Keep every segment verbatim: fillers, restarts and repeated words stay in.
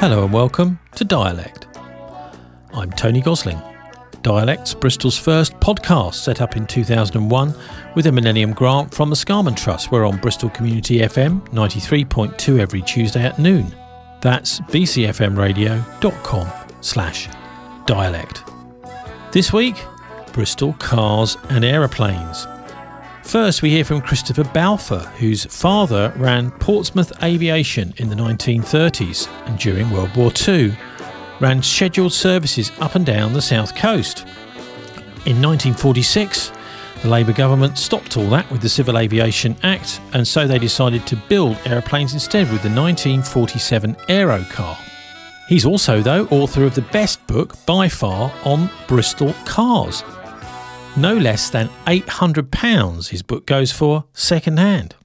Hello and welcome to Dialect. I'm Tony Gosling. Dialect's Bristol's first podcast, set up in two thousand one with a Millennium grant from the Scarman Trust. We're on Bristol Community F M ninety-three point two every Tuesday at noon. That's b c f m radio dot com slash dialect. This week, Bristol cars and aeroplanes. First, we hear from Christopher Balfour, whose father ran Portsmouth Aviation in the nineteen thirties and during World War Two ran scheduled services up and down the south coast. In nineteen forty-six, the Labour government stopped all that with the Civil Aviation Act, and so they decided to build aeroplanes instead with the nineteen forty-seven Aerocar. He's also, though, author of the best book by far on Bristol cars. No less than eight hundred pounds his book goes for second hand.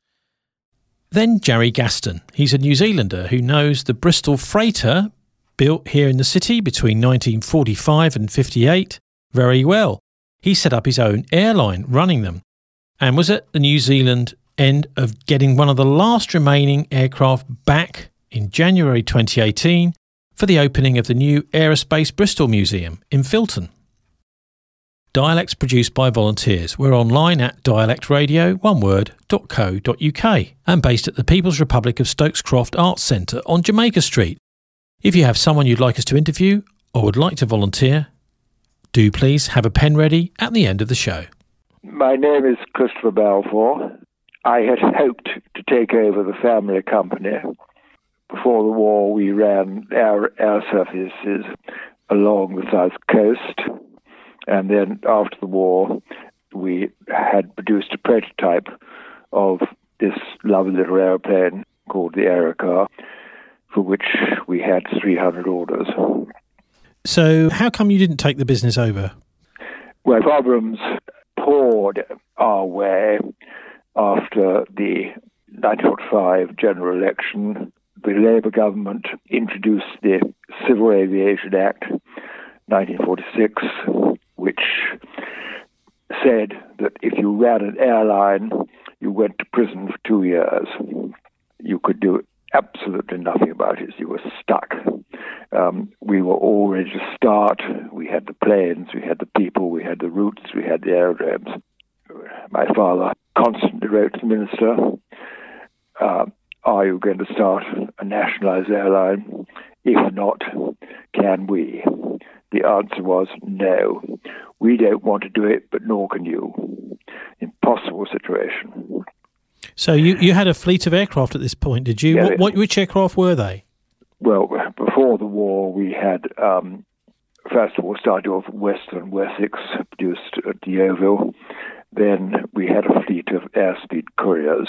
Then Jerry Gaston. He's a New Zealander who knows the Bristol freighter, built here in the city between nineteen forty-five and fifty-eight, very well. He set up his own airline running them and was at the New Zealand end of getting one of the last remaining aircraft back in January twenty eighteen for the opening of the new Aerospace Bristol Museum in Filton. Dialect's produced by volunteers. We're online at dialectradio, one word, dot co dot uk and based at the People's Republic of Stokes Croft Arts Centre on Jamaica Street. If you have someone you'd like us to interview or would like to volunteer, do please have a pen ready at the end of the show. My name is Christopher Balfour. I had hoped to take over the family company. Before the war, we ran air, air services along the south coast. And then after the war, we had produced a prototype of this lovely little aeroplane called the Aerocar, for which we had three hundred orders. So how come you didn't take the business over? Well, problems poured our way after the nineteen forty-five general election. The Labour government introduced the Civil Aviation Act, nineteen forty-six, which said that if you ran an airline, you went to prison for two years. You could do absolutely nothing about it. You were stuck. Um, we were all ready to start. We had the planes, we had the people, we had the routes, we had the aerodromes. My father constantly wrote to the minister, uh, are you going to start a nationalised airline? If not, can we? The answer was no. We don't want to do it, but nor can you. Impossible situation. So you, you had a fleet of aircraft at this point, did you? Yeah, what, what which aircraft were they? Well, before the war, we had, um, first of all, started off Western Wessex, produced at Yeovil. Then we had a fleet of airspeed couriers.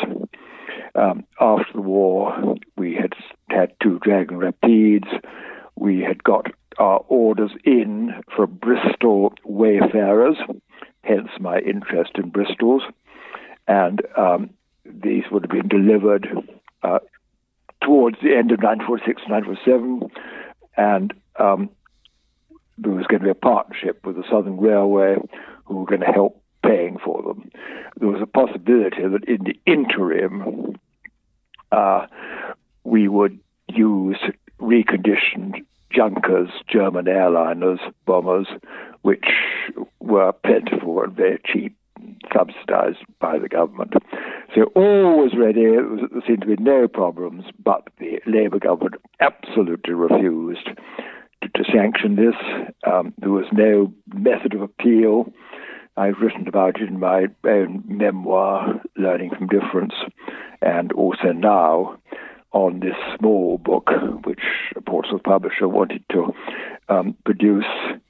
Um, after the war, we had had two Dragon Rapides. We had got our orders in for Bristol Wayfarers, hence my interest in Bristols. And um, these would have been delivered uh, towards the end of nineteen forty-six, nineteen forty-seven. And um, there was going to be a partnership with the Southern Railway who were going to help paying for them. There was a possibility that in the interim, uh, we would use reconditioned Junkers, German airliners, bombers, which were plentiful and very cheap, subsidized by the government. So all was ready. It was, there seemed to be no problems, but the Labour government absolutely refused to, to sanction this. Um, there was no method of appeal. I've written about it in my own memoir, Learning from Difference, and also now on this small book, which a Portsmouth publisher wanted to um, produce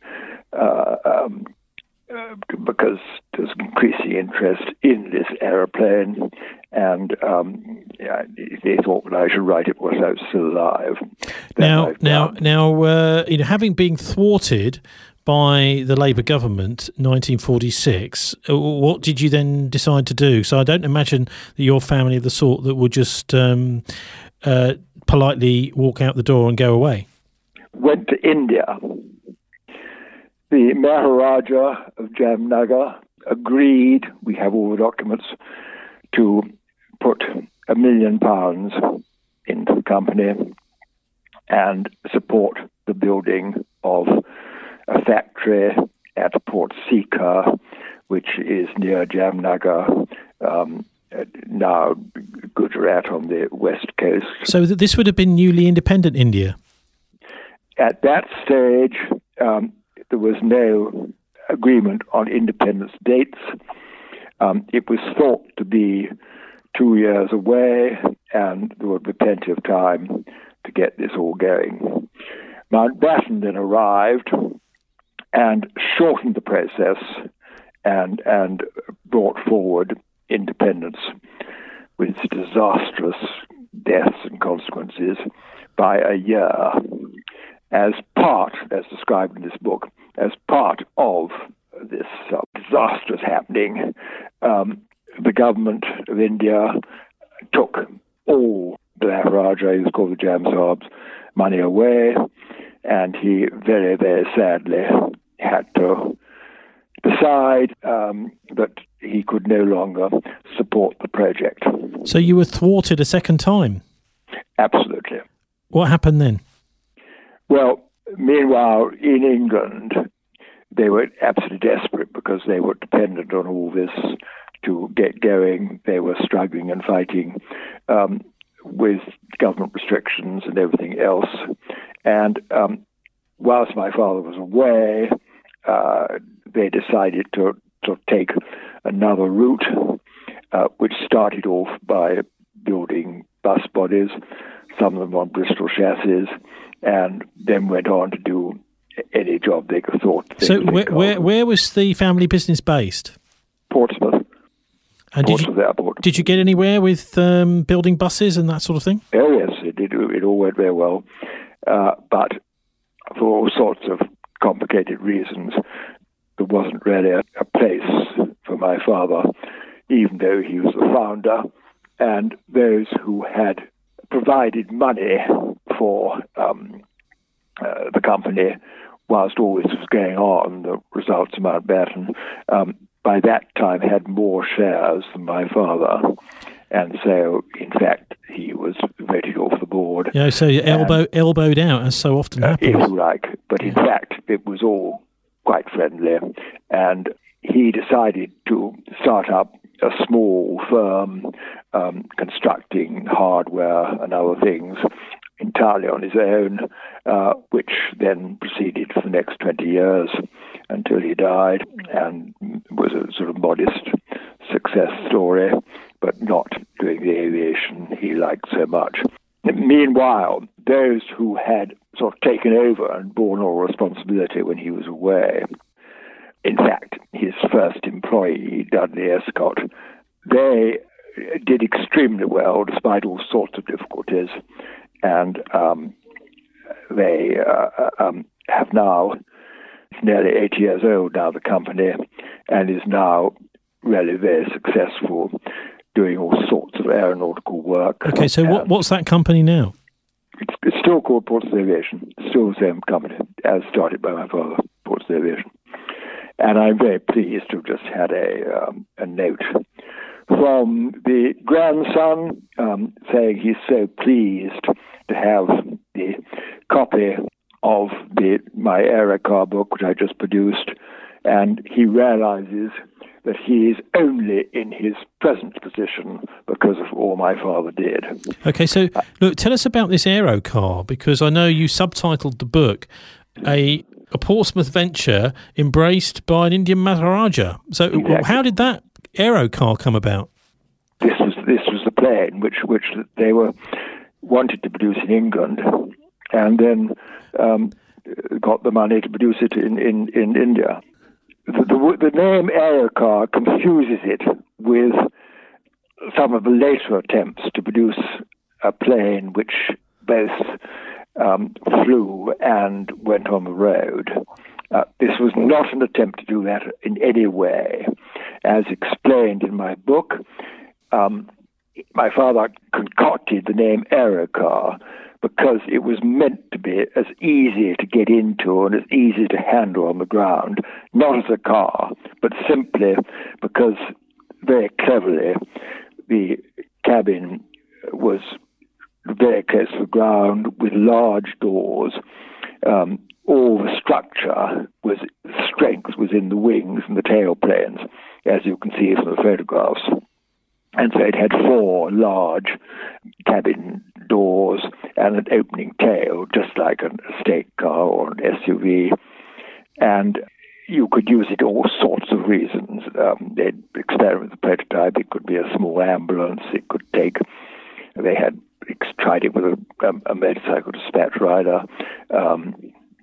uh, um, uh, because there's increasing interest in this aeroplane, and um, yeah, they thought that I should write it whilst I was still alive. Now, now, now, uh, you know, having been thwarted by the Labour government, nineteen forty-six, what did you then decide to do? So I don't imagine that your family are the sort that would just um, uh, politely walk out the door and go away. Went to India. The Maharaja of Jamnagar agreed, we have all the documents, to put a million pounds into the company and support the building of a factory at Port Sikar, which is near Jamnagar, um, now Gujarat on the west coast. So th- this would have been newly independent India? At that stage, um, there was no agreement on independence dates. Um, it was thought to be two years away, and there would be plenty of time to get this all going. Mountbatten then arrived and shortened the process and and brought forward independence with its disastrous deaths and consequences by a year as part, as described in this book, as part of this uh, disastrous happening. Um, the government of India took all the Maharaja, he was called the Jam Sahib's, money away, and he very, very sadly had to decide um, that he could no longer support the project. So you were thwarted a second time? Absolutely. What happened then? Well, meanwhile, in England, they were absolutely desperate because they were dependent on all this to get going. They were struggling and fighting um, with government restrictions and everything else. And um, whilst my father was away, uh, they decided to, to take another route, uh, which started off by building bus bodies, some of them on Bristol chassis, and then went on to do any job they could thought. They so could where, think where of. where was the family business based? Portsmouth. And Portsmouth did you, Airport. Did you get anywhere with um, building buses and that sort of thing? Oh yes, it did. It all went very well, uh, but for all sorts of complicated reasons, there wasn't really a, a place for my father, even though he was the founder, and those who had provided money for um, uh, the company whilst all this was going on, the results of Mountbatten, um, by that time had more shares than my father. And so, in fact, he was voted off the board. Yeah, so you're elbow, elbowed out, as so often uh, happens. If you like. But in fact, it was all quite friendly. And he decided to start up a small firm um, constructing hardware and other things entirely on his own, uh, which then proceeded for the next twenty years until he died, and was a sort of modest success story, but not doing the aviation he liked so much. Meanwhile, those who had sort of taken over and borne all responsibility when he was away, in fact, his first employee, Dudley Escott, they did extremely well despite all sorts of difficulties, and um, they uh, um, have now, it's nearly eight years old now, the company, and is now really very successful, doing all sorts of aeronautical work. Okay, so what, what's that company now? It's, it's still called Portsmouth Aviation. It's still the same company as started by my father, Portsmouth Aviation. And I'm very pleased to have just had a, um, a note from the grandson um, saying he's so pleased to have the copy of the my Aerocar book, which I just produced, and he realizes that he is only in his present position because of all my father did. Okay, so look, tell us about this Aerocar, because I know you subtitled the book a a Portsmouth venture embraced by an Indian Maharaja. So Exactly. How did that Aerocar come about? This was this was the plane which which they were wanted to produce in England, and then um, got the money to produce it in, in, in India. The, the, the name Aerocar confuses it with some of the later attempts to produce a plane which both um, flew and went on the road. Uh, this was not an attempt to do that in any way. As explained in my book, um, my father concocted the name Aerocar because it was meant to be as easy to get into and as easy to handle on the ground, not as a car, but simply because very cleverly the cabin was very close to the ground with large doors. Um, all the structure was strength was in the wings and the tail planes, as you can see from the photographs. And so it had four large cabin doors and an opening tail, just like a state car or an S U V. And you could use it all sorts of reasons. Um, they'd experiment with the prototype. It could be a small ambulance. It could take, they had tried it with a, um, a motorcycle dispatch rider. Um,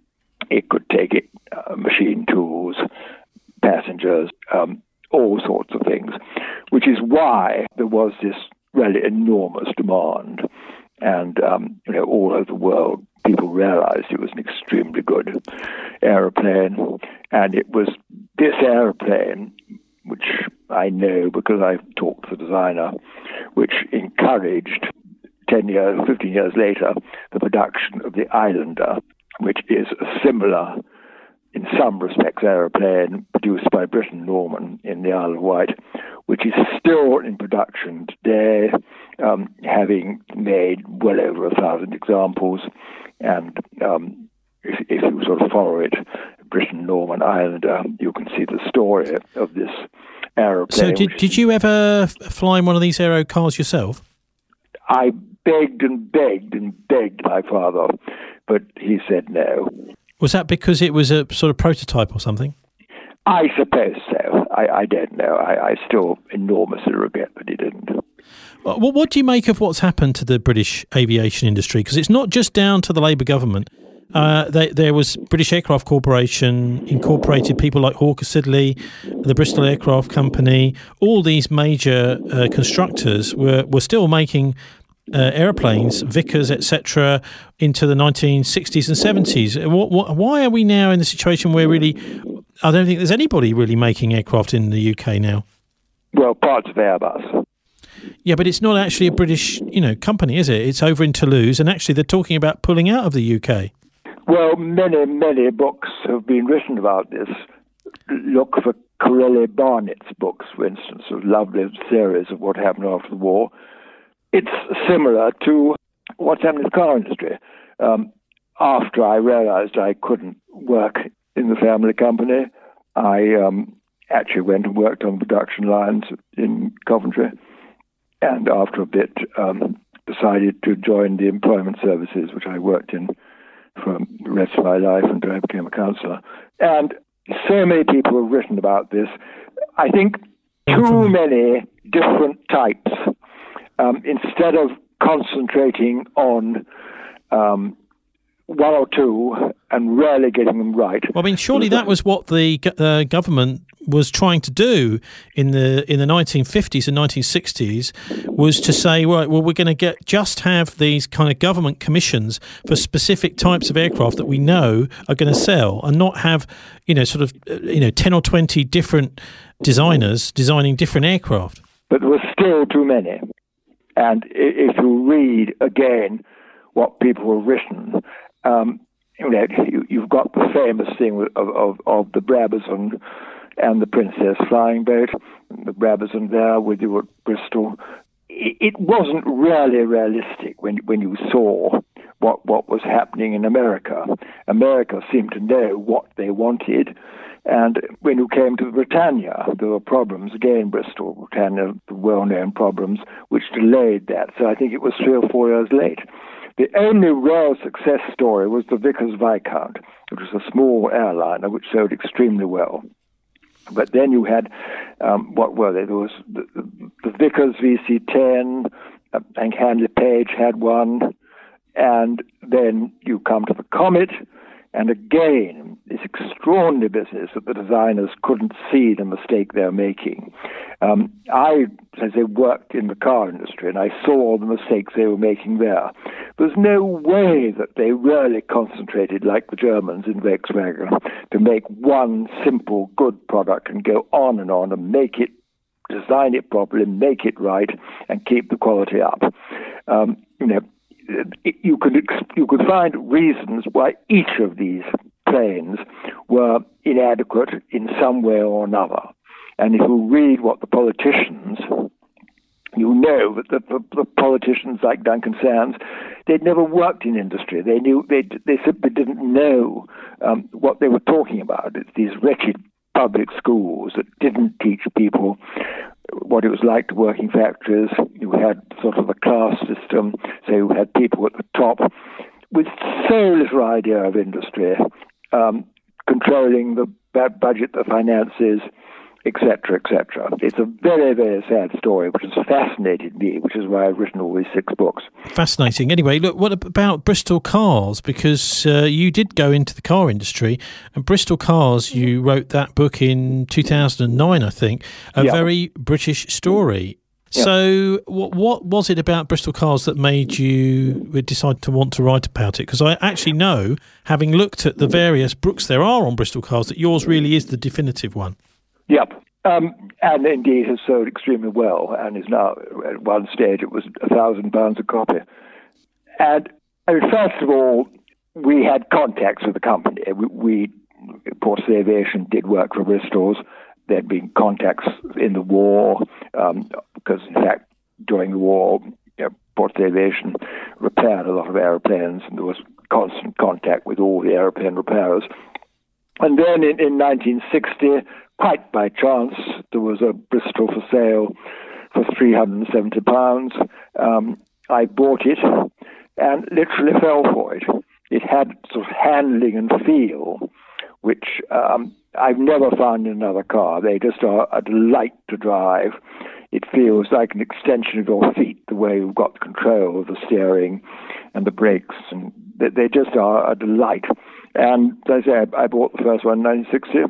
it could take it, uh, machine tools, passengers, um, all sorts of things, which is why there was this really enormous demand. And, um, you know, all over the world, people realized it was an extremely good aeroplane. And it was this aeroplane, which I know because I've talked to the designer, which encouraged ten years, fifteen years later, the production of the Islander, which is a similar, in some respects, aeroplane produced by Britten-Norman in the Isle of Wight, which is still in production today, um, having made well over a thousand examples. And um, if, if you sort of follow it, Britten-Norman Islander, you can see the story of this aeroplane. So did, did you ever fly in one of these aero cars yourself? I begged and begged and begged my father, but he said no. Was that because it was a sort of prototype or something? I suppose so. I, I don't know. I, I still enormously regret that he didn't. Well, what do you make of what's happened to the British aviation industry? Because it's not just down to the Labour government. Uh, they, there was British Aircraft Corporation, incorporated people like Hawker Siddeley, the Bristol Aircraft Company. All these major uh, constructors were, were still making Uh, airplanes, Vickers, et cetera, into the nineteen sixties and seventies. What, what, why are we now in the situation where really, I don't think there's anybody really making aircraft in the U K now? Well, parts of Airbus. Yeah, but it's not actually a British, you know, company, is it? It's over in Toulouse, and actually they're talking about pulling out of the U K. Well, many, many books have been written about this. Look for Corelli Barnett's books, for instance, a lovely series of what happened after the war. It's similar to what's happened in the car industry. Um, after I realized I couldn't work in the family company, I um, actually went and worked on production lines in Coventry, and after a bit um, decided to join the employment services, which I worked in for the rest of my life until I became a counsellor. And so many people have written about this. I think too many different types. Um, instead of concentrating on um, one or two and rarely getting them right. Well, I mean, surely that was what the uh, government was trying to do in the in the nineteen fifties and nineteen sixties, was to say, right, well, we're going to get just have these kind of government commissions for specific types of aircraft that we know are going to sell, and not have, you know, sort of, you know, ten or twenty different designers designing different aircraft. But there were still too many. And if you read again what people have written, um, you know, you, you've got the famous thing of, of, of the Brabazon and the Princess flying boat, the Brabazon there with you at Bristol. It, it wasn't really realistic when when you saw what what was happening in America. America seemed to know what they wanted. And when you came to Britannia, there were problems, again, Bristol, Britannia, the well-known problems, which delayed that. So I think it was three or four years late. The only real success story was the Vickers Viscount, which was a small airliner which sold extremely well. But then you had, um, what were they? There was the, the, the Vickers V C ten, I think Handley Page had one, and then you come to the Comet, and again, this extraordinary business that the designers couldn't see the mistake they're making. Um, I, as I worked in the car industry, and I saw the mistakes they were making there. There's no way that they really concentrated, like the Germans in Volkswagen, to make one simple, good product and go on and on and make it, design it properly, make it right, and keep the quality up. Um, you know, You could you could find reasons why each of these planes were inadequate in some way or another. And if you read what the politicians you know that the, the, the politicians like Duncan Sands, they'd never worked in industry. They knew they they simply didn't know um, what they were talking about. It's these wretched public schools that didn't teach people what it was like to work in factories. You had sort of a class system, so you had people at the top with so little idea of industry, um, controlling the budget, the finances, et cetera, et cetera. It's a very, very sad story, which has fascinated me, which is why I've written all these six books. Fascinating. Anyway, look, what about Bristol Cars? Because uh, you did go into the car industry, and Bristol Cars, you wrote that book in two thousand nine, I think, a yeah. very British story. Yeah. So what, what was it about Bristol Cars that made you decide to want to write about it? Because I actually know, having looked at the various books there are on Bristol Cars, that yours really is the definitive one. Yep. Um, and indeed has sold extremely well, and is now, at one stage, it was a thousand pounds a copy. And I mean, first of all, we had contacts with the company. We, we Ports Aviation did work for Bristol's. There'd been contacts in the war, um, because, in fact, during the war, you know, Ports Aviation repaired a lot of aeroplanes, and there was constant contact with all the aeroplane repairers. And then in, in nineteen sixty, quite by chance, there was a Bristol for sale for three hundred seventy pounds. Um, I bought it and literally fell for it. It had sort of handling and feel, which um, I've never found in another car. They just are a delight to drive. It feels like an extension of your feet, the way you've got control of the steering and the brakes. And they, they just are a delight. And as I said, I bought the first one in nineteen sixty.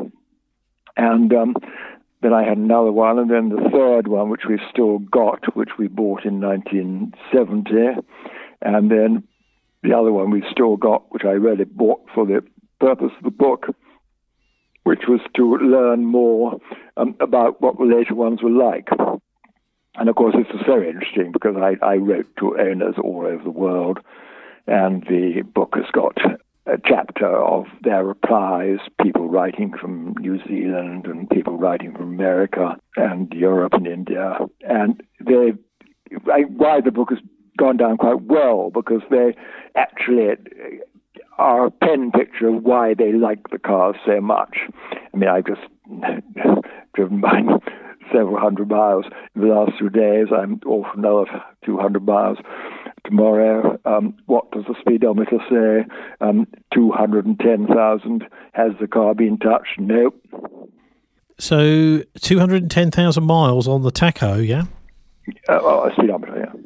And um, then I had another one, and then the third one, which we've still got, which we bought in nineteen seventy. And then the other one we've still got, which I really bought for the purpose of the book, which was to learn more um, about what the later ones were like. And of course, this is very interesting because I, I wrote to owners all over the world, and the book has got a chapter of their replies, people writing from New Zealand and people writing from America and Europe and India. And they, I, why the book has gone down quite well, because they actually are a pen picture of why they like the cars so much. I mean, I've just driven mine several hundred miles in the last few days. I'm off another two hundred miles tomorrow. Um, what does the speedometer say? Um, two hundred ten thousand. Has the car been touched? Nope. So two hundred ten thousand miles on the tacho, yeah? Uh, oh, a speedometer, yeah.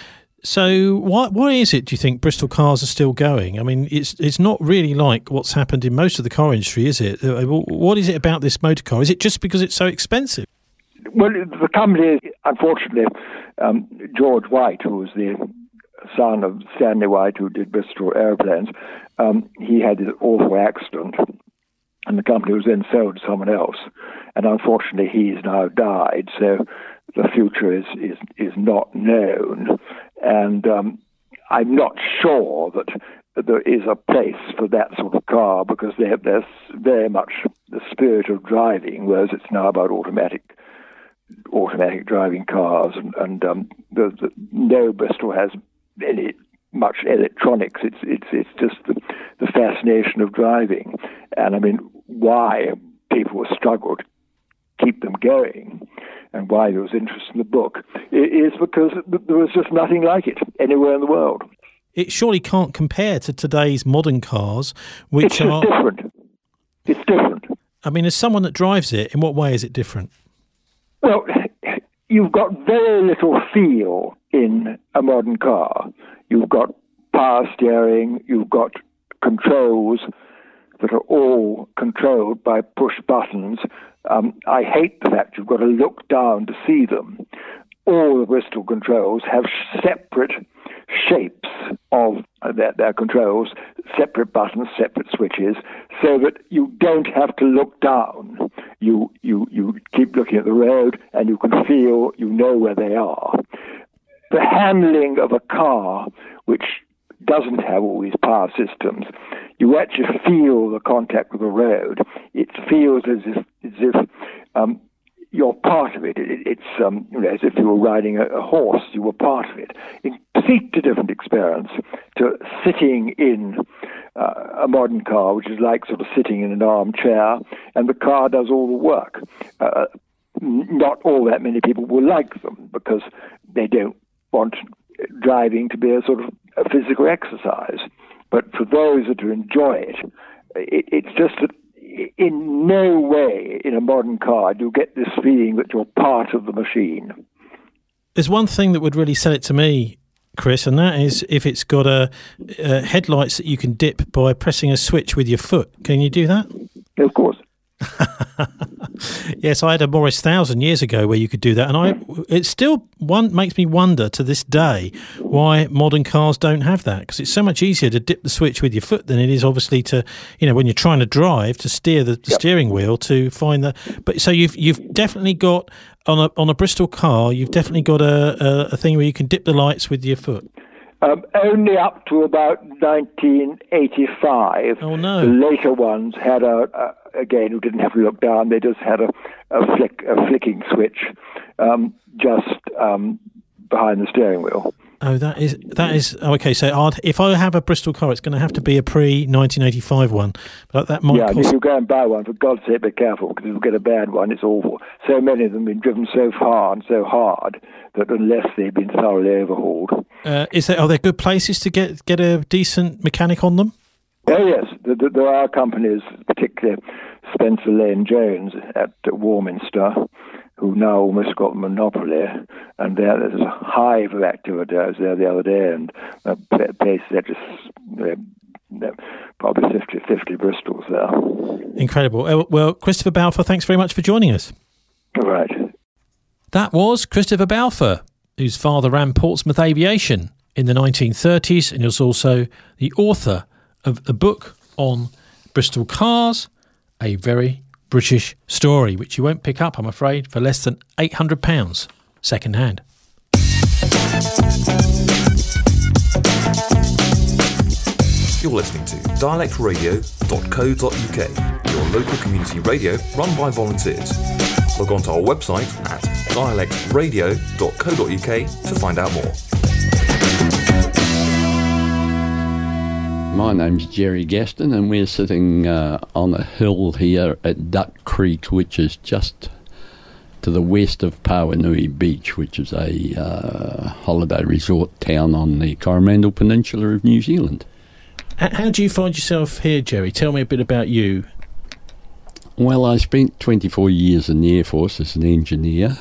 So why why is it, do you think, Bristol Cars are still going? I mean, it's it's not really like what's happened in most of the car industry, is it? What is it about this motor car? Is it just because it's so expensive? Well, the company, unfortunately, um, George White, who was the son of Stanley White, who did Bristol airplanes, um, he had this awful accident, and the company was then sold to someone else. And unfortunately, he's now died, so the future is is, is not known. And um, I'm not sure that there is a place for that sort of car, because they're, they're very much the spirit of driving, whereas it's now about automatic automatic driving cars, and, and um, the, the, no Bristol has any much electronics. It's it's it's just the, the fascination of driving, and I mean, why people struggle to keep them going, and why there was interest in the book is because there was just nothing like it anywhere in the world. It surely can't compare to today's modern cars, which it's are different. It's different. I mean, as someone that drives it, in what way is it different? Well, you've got very little feel in a modern car. You've got power steering, you've got controls that are all controlled by push buttons. Um, I hate the fact you've got to look down to see them. All the Bristol controls have separate shapes of their, their controls, separate buttons, separate switches, so that you don't have to look down. You you you keep looking at the road, and you can feel, you know where they are. The handling of a car which doesn't have all these power systems, you actually feel the contact with the road. It feels as if as if um, you're part of it. it, it it's um, you know, as if you were riding a, a horse. You were part of it. It's a completely different experience to sitting in uh, a modern car, which is like sort of sitting in an armchair, and the car does all the work. Uh, not all that many people will like them because they don't want driving to be a sort of a physical exercise. But for those that enjoy it, it it's just that in no way in a modern car do you get this feeling that you're part of the machine. There's one thing that would really sell it to me, Chris, and that is if it's got a, a headlights that you can dip by pressing a switch with your foot. Can you do that? Of course. Yes, I had a Morris Thousand years ago where you could do that, and I it still one makes me wonder to this day why modern cars don't have that, because it's so much easier to dip the switch with your foot than it is obviously to, you know, when you're trying to drive to steer the, the yep. steering wheel to find the. But so you've you've definitely got on a on a Bristol car, you've definitely got a a, a thing where you can dip the lights with your foot. Um, only up to about nineteen eighty-five. Oh no! The later ones had a, a again, who didn't have to look down. They just had a, a flick, a flicking switch, um, just um, behind the steering wheel. Oh, that is that is okay. So, I'd, if I have a Bristol car, it's going to have to be a pre nineteen eighty-five one. But that might yeah, cost... and if you go and buy one, for God's sake, be careful, because if you get a bad one, it's awful. So many of them have been driven so far and so hard that unless they've been thoroughly overhauled. Uh, is there, are there good places to get, get a decent mechanic on them? Oh, yes. There, there are companies, particularly Spencer Lane Jones at Warminster, who now almost got monopoly, and there, there's a hive of activity. I was there the other day, and a place that just uh, probably fifty, fifty Bristols there. Incredible. Well, Christopher Balfour, thanks very much for joining us. All right. That was Christopher Balfour, whose father ran Portsmouth Aviation in the nineteen thirties, and he was also the author of a book on Bristol cars, a very British story, which you won't pick up, I'm afraid, for less than eight hundred pounds second hand. You're listening to dialect radio dot co dot uk, your local community radio run by volunteers. Log on to our website at dialect radio dot co dot uk to find out more. My name's Jerry Gaston, and we're sitting uh, on a hill here at Duck Creek, which is just to the west of Pauanui Beach, which is a uh, holiday resort town on the Coromandel Peninsula of New Zealand. How do you find yourself here, Jerry? Tell me a bit about you. Well, I spent twenty-four years in the Air Force as an engineer.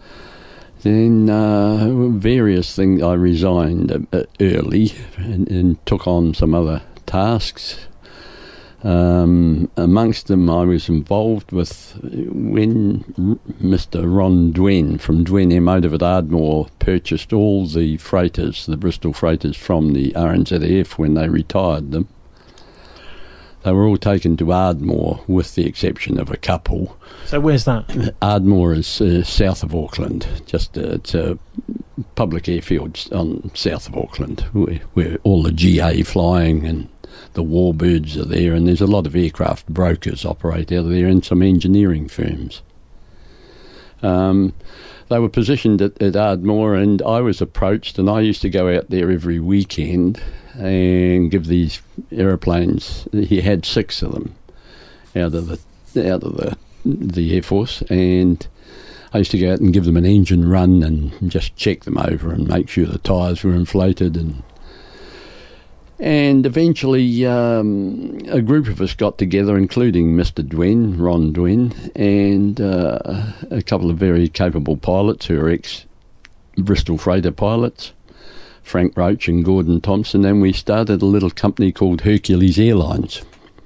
Then uh, various things, I resigned uh, early and, and took on some other tasks. Um, amongst them, I was involved with when Mister Ron Dwen from Dwen Emotive at Ardmore purchased all the freighters, the Bristol freighters, from the R N Z F when they retired them. They were all taken to Ardmore, with the exception of a couple. So where's that? Ardmore is uh, south of Auckland. Just uh, it's a public airfield on south of Auckland, where, where all the G A flying and the warbirds are there, and there's a lot of aircraft brokers operate out of there, and some engineering firms. Um, they were positioned at, at Ardmore, and I was approached, and I used to go out there every weekend and give these aeroplanes. He had six of them out of the out of the the Air Force, and I used to go out and give them an engine run and just check them over and make sure the tyres were inflated, and and eventually um, a group of us got together, including Mister Dwen, Ron Dwen, and uh, a couple of very capable pilots who are ex-Bristol freighter pilots, Frank Roach and Gordon Thompson, and we started a little company called Hercules Airlines.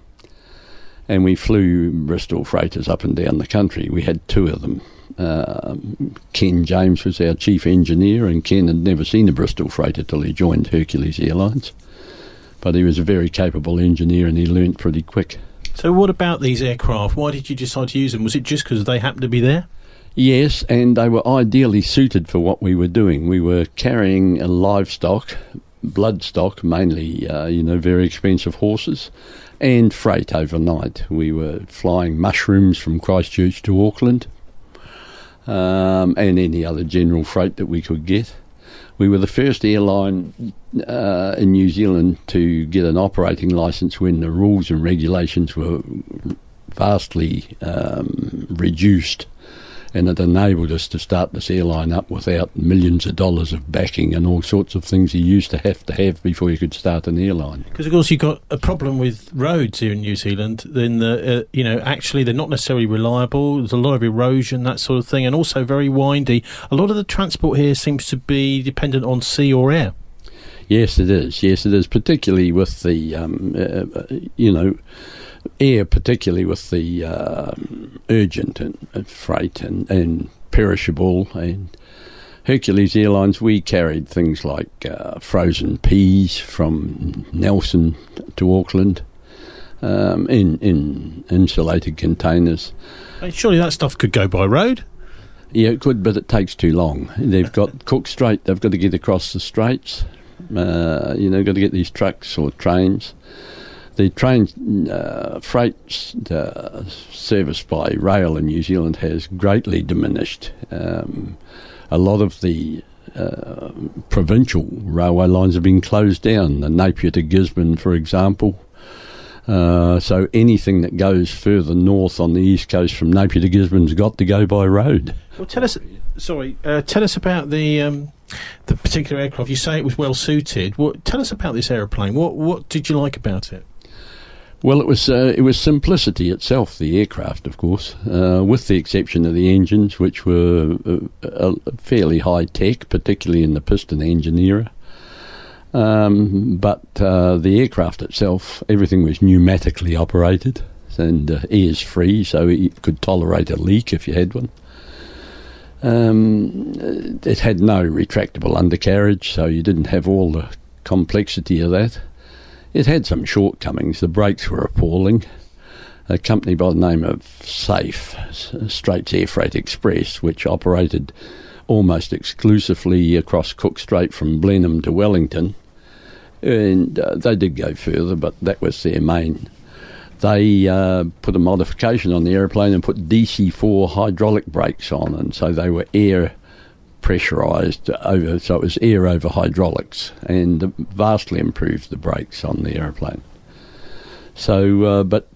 And we flew Bristol freighters up and down the country. We had two of them. Uh, Ken James was our chief engineer, and Ken had never seen a Bristol freighter till he joined Hercules Airlines. But he was a very capable engineer, and he learnt pretty quick. So what about these aircraft? Why did you decide to use them? Was it just because they happened to be there? Yes, and they were ideally suited for what we were doing. We were carrying a livestock, bloodstock, mainly, uh, you know, very expensive horses, and freight overnight. We were flying mushrooms from Christchurch to Auckland, um, and any other general freight that we could get. We were the first airline uh, in New Zealand to get an operating licence when the rules and regulations were vastly um, reduced, and it enabled us to start this airline up without millions of dollars of backing and all sorts of things you used to have to have before you could start an airline. Because, of course, you've got a problem with roads here in New Zealand. Then, the, uh, you know, actually they're not necessarily reliable. There's a lot of erosion, that sort of thing, and also very windy. A lot of the transport here seems to be dependent on sea or air. Yes, it is. Yes, it is, particularly with the, um, uh, you know, air, particularly with the uh, urgent and, and freight and, and perishable. And Hercules Airlines, we carried things like uh, frozen peas from Nelson to Auckland um, in, in insulated containers. And surely that stuff could go by road? Yeah, it could, but it takes too long. They've got Cook Strait, they've got to get across the straits. Uh, you know, got to get these trucks or trains. The train uh, freight uh, service by rail in New Zealand has greatly diminished. Um, a lot of the uh, provincial railway lines have been closed down, the Napier to Gisborne, for example. Uh, so anything that goes further north on the east coast from Napier to Gisborne's got to go by road. Well, tell us, sorry, uh, tell us about the um, the particular aircraft. You say it was well suited. What, tell us about this aeroplane. What what did you like about it? Well, it was uh, it was simplicity itself, the aircraft, of course, uh, with the exception of the engines, which were uh, fairly high-tech, particularly in the piston engine era. Um, but uh, the aircraft itself, everything was pneumatically operated and uh, airs-free, so it could tolerate a leak if you had one. Um, it had no retractable undercarriage, so you didn't have all the complexity of that. It had some shortcomings. The brakes were appalling. A company by the name of SAFE, Straits Air Freight Express, which operated almost exclusively across Cook Strait from Blenheim to Wellington, and uh, they did go further, but that was their main. They uh, put a modification on the aeroplane and put D C four hydraulic brakes on, and so they were air pressurised over, so it was air over hydraulics, and vastly improved the brakes on the aeroplane. So, uh, but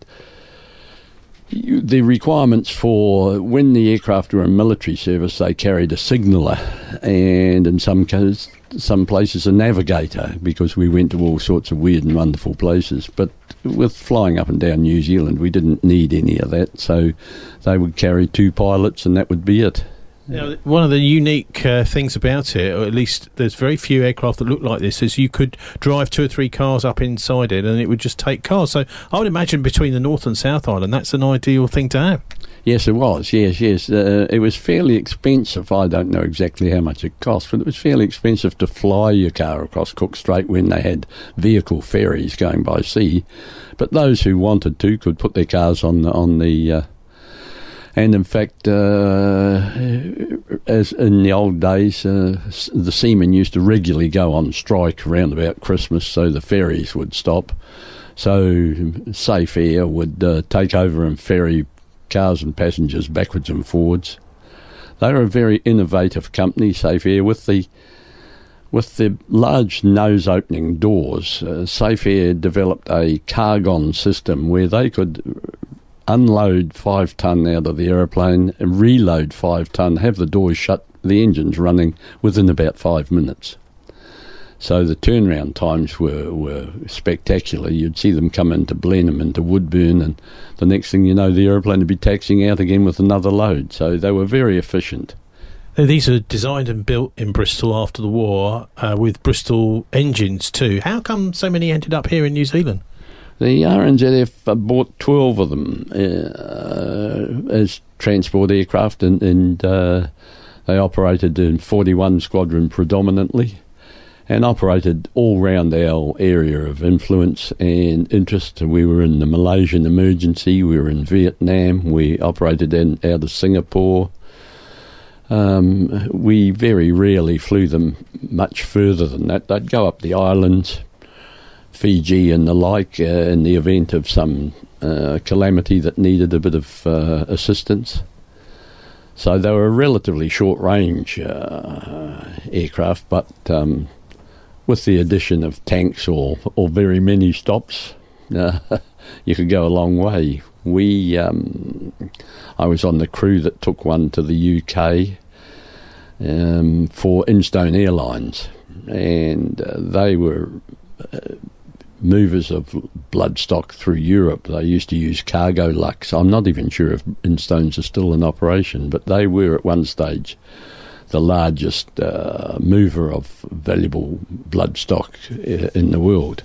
you, the requirements for when the aircraft were in military service, they carried a signaller, and in some cases, some places a navigator, because we went to all sorts of weird and wonderful places. But with flying up and down New Zealand, we didn't need any of that, so they would carry two pilots, and that would be it. Now, one of the unique uh, things about it, or at least there's very few aircraft that look like this, is you could drive two or three cars up inside it and it would just take cars. So I would imagine between the North and South Island, that's an ideal thing to have. Yes, it was. Yes, yes. Uh, it was fairly expensive. I don't know exactly how much it cost, but it was fairly expensive to fly your car across Cook Strait when they had vehicle ferries going by sea. But those who wanted to could put their cars on the, on the uh, And in fact, uh, as in the old days, uh, the seamen used to regularly go on strike around about Christmas, so the ferries would stop. So Safe Air would uh, take over and ferry cars and passengers backwards and forwards. They were a very innovative company, Safe Air, with the with the large nose-opening doors. Uh, Safe Air developed a Cargon system where they could unload five tonne out of the aeroplane, reload five tonne, have the doors shut, the engines running within about five minutes. So the turnaround times were, were spectacular. You'd see them come into Blenheim, into Woodburn, and the next thing you know, the aeroplane would be taxiing out again with another load. So they were very efficient. Now, these are designed and built in Bristol after the war, uh, with Bristol engines too. How come so many ended up here in New Zealand? The R N Z F bought twelve of them uh, as transport aircraft, and, and uh, they operated in forty-one Squadron predominantly, and operated all round our area of influence and interest. We were in the Malaysian emergency, we were in Vietnam, we operated in, out of Singapore. Um, we very rarely flew them much further than that. They'd go up the islands, Fiji and the like, uh, in the event of some uh, calamity that needed a bit of uh, assistance. So they were a relatively short-range uh, aircraft, but um, with the addition of tanks or, or very many stops, uh, you could go a long way. We, um, I was on the crew that took one to the U K um, for Instone Airlines, and uh, they were uh, movers of bloodstock through Europe. They used to use Cargo Lux. I'm not even sure if Instones are still in operation, but they were at one stage the largest uh, mover of valuable bloodstock in the world.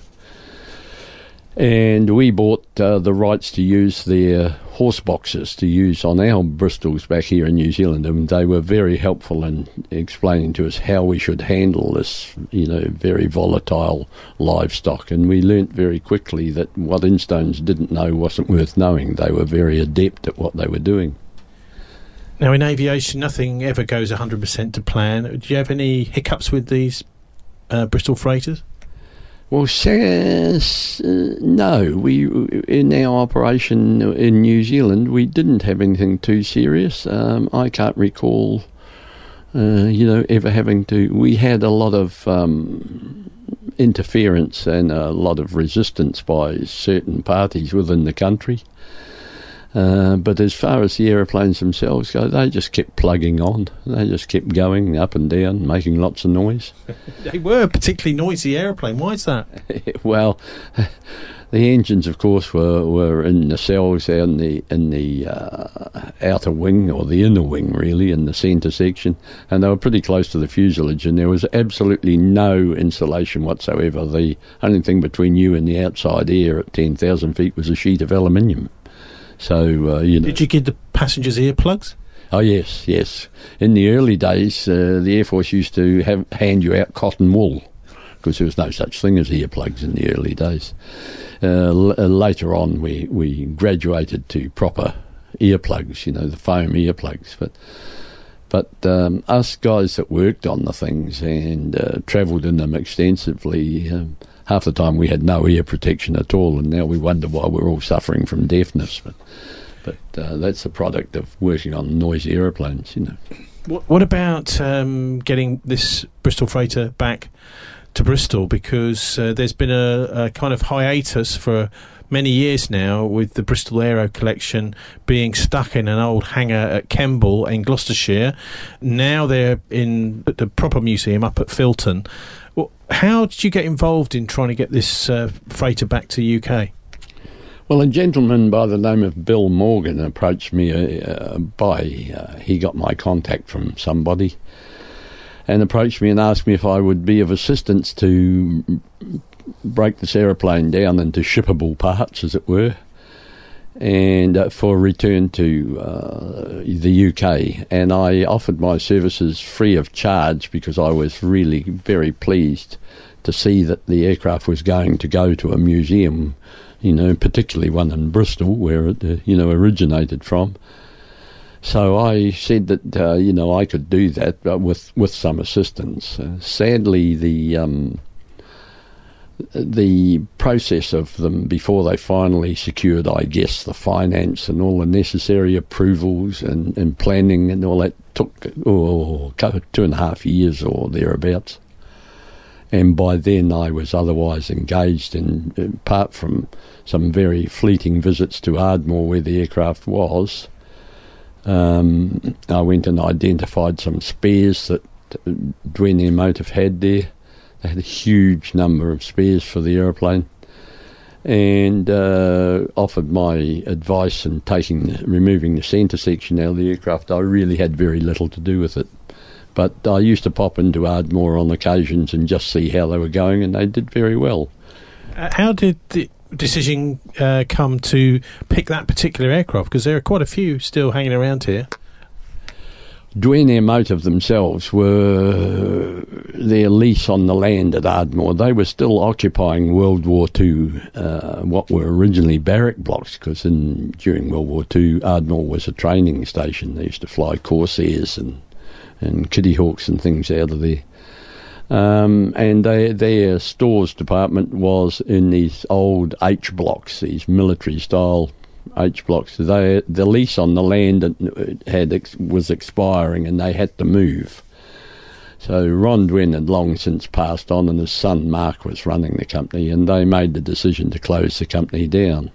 And we bought uh, the rights to use their horse boxes to use on our Bristols back here in New Zealand, and they were very helpful in explaining to us how we should handle this, you know, very volatile livestock. And we learnt very quickly that what Instones didn't know wasn't worth knowing. They were very adept at what they were doing. Now, in aviation, nothing ever goes one hundred percent to plan. Do you have any hiccups with these uh, Bristol freighters? Well, says, uh, no. We in our operation in New Zealand, we didn't have anything too serious. Um, I can't recall, uh, you know, ever having to. We had a lot of um, interference and a lot of resistance by certain parties within the country. Uh, but as far as the aeroplanes themselves go, they just kept plugging on. They just kept going up and down, making lots of noise. They were a particularly noisy aeroplane. Why is that? Well, the engines, of course, were, were in the cells in the in the uh, outer wing, or the inner wing, really, in the centre section, and they were pretty close to the fuselage, and there was absolutely no insulation whatsoever. The only thing between you and the outside air at ten thousand feet was a sheet of aluminium. So, uh, you know. Did you give the passengers earplugs? Oh, yes, yes. In the early days, uh, the Air Force used to have hand you out cotton wool, because there was no such thing as earplugs in the early days. Uh, l- uh, later on, we, we graduated to proper earplugs, you know, the foam earplugs. But but um, us guys that worked on the things and uh, travelled in them extensively, um, half the time we had no ear protection at all, and now we wonder why we're all suffering from deafness. But but uh, that's the product of working on noisy aeroplanes, you know. What, what about um, getting this Bristol freighter back to Bristol? Because uh, there's been a, a kind of hiatus for many years now with the Bristol Aero Collection being stuck in an old hangar at Kemble in Gloucestershire. Now they're in the proper museum up at Filton. Well, how did you get involved in trying to get this uh, freighter back to the U K? Well, a gentleman by the name of Bill Morgan approached me uh, by, uh, he got my contact from somebody, and approached me and asked me if I would be of assistance to break this aeroplane down into shippable parts, as it were, and uh, for return to uh, the U K. And I offered my services free of charge because I was really very pleased to see that the aircraft was going to go to a museum, you know, particularly one in Bristol where it, uh, you know, originated from. So I said that, uh, you know, I could do that uh, with, with some assistance. Uh, sadly, the um, the process of them before they finally secured, I guess, the finance and all the necessary approvals and, and planning and all that took oh, two and a half years or thereabouts. And by then I was otherwise engaged in, apart from some very fleeting visits to Ardmore where the aircraft was, um, I went and identified some spares that Duane Airmotive had there. They had a huge number of spares for the aeroplane, and uh, offered my advice in taking, removing the centre section out of the aircraft. I really had very little to do with it. But I used to pop into Ardmore on occasions and just see how they were going, and they did very well. Uh, how did the decision uh, come to pick that particular aircraft? Because there are quite a few still hanging around here. Duane Airmotive themselves were their lease on the land at Ardmore. They were still occupying World War Two, uh, what were originally barrack blocks, because in during World War Two, Ardmore was a training station. They used to fly Corsairs and and Kitty Hawks and things out of there. Um, and they, their stores department was in these old H blocks, these military-style H blocks. They, the lease on the land had was expiring, and they had to move. So Ron Dwyn had long since passed on, and his son Mark was running the company, and they made the decision to close the company down.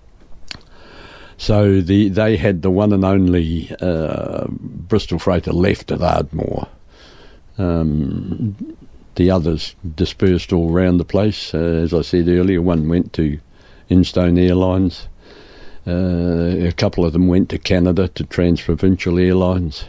So the they had the one and only uh, Bristol freighter left at Ardmore. Um, the others dispersed all around the place. Uh, as I said earlier, one went to Instone Airlines. Uh, a couple of them went to Canada to Transprovincial Airlines.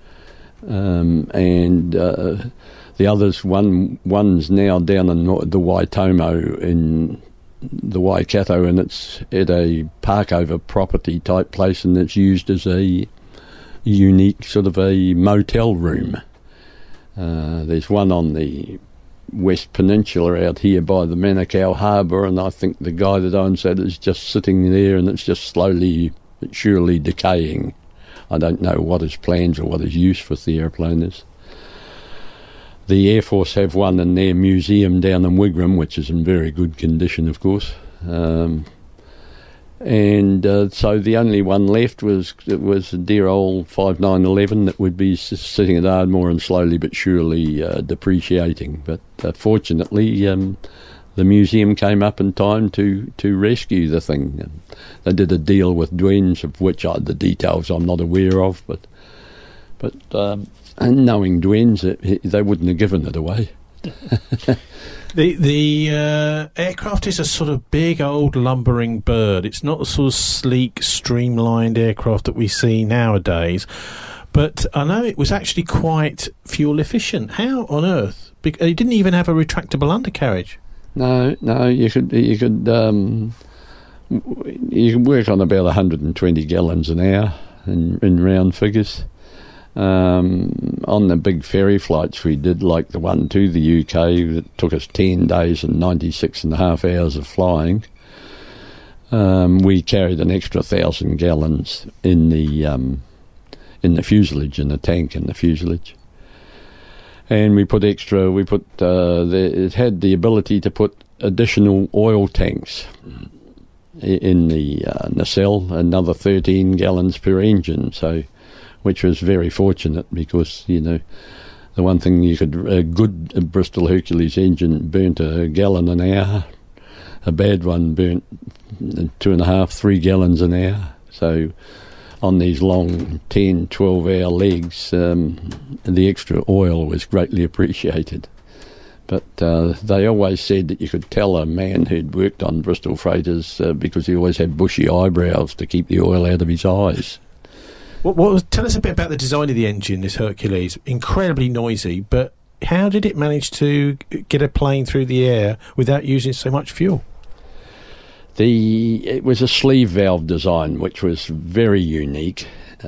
Um, and uh, the others, one one's now down in the Waitomo in the Waikato, and it's at a Parkover property type place, and it's used as a unique sort of a motel room. Uh, there's one on the West Peninsula out here by the Manukau Harbour, and I think the guy that owns that is just sitting there, and it's just slowly but surely decaying. I don't know what his plans or what his use for the aeroplane is. The Air Force have one in their museum down in Wigram, which is in very good condition, of course. Um, and uh, so the only one left was was a dear old five nine eleven that would be s- sitting at Ardmore and slowly but surely uh, depreciating. But uh, fortunately, um, the museum came up in time to, to rescue the thing. And they did a deal with Dwayne's, of which I, the details I'm not aware of, but but um, and knowing Dwayne's, it, they wouldn't have given it away. The the uh, aircraft is a sort of big old lumbering bird. It's not the sort of sleek, streamlined aircraft that we see nowadays. But I know it was actually quite fuel efficient. How on earth? It didn't even have a retractable undercarriage. No, no, you could you could um, you could work on about one hundred twenty gallons an hour in, in round figures. Um, on the big ferry flights we did, like the one to the U K, that took us ten days and ninety-six and a half hours of flying. Um, we carried an extra thousand gallons in the um, in the fuselage, in the tank in the fuselage. And we put extra, we put, uh, the, it had the ability to put additional oil tanks in the uh, nacelle, another thirteen gallons per engine, so, which was very fortunate because, you know, the one thing you could, a good Bristol Hercules engine burnt a gallon an hour, a bad one burnt two and a half, three gallons an hour, so on these long ten, twelve hour legs, um, the extra oil was greatly appreciated. But uh, they always said that you could tell a man who'd worked on Bristol freighters uh, because he always had bushy eyebrows to keep the oil out of his eyes. What, what was, tell us a bit about the design of the engine, this Hercules. Incredibly noisy, but how did it manage to get a plane through the air without using so much fuel? The it was a sleeve valve design, which was very unique.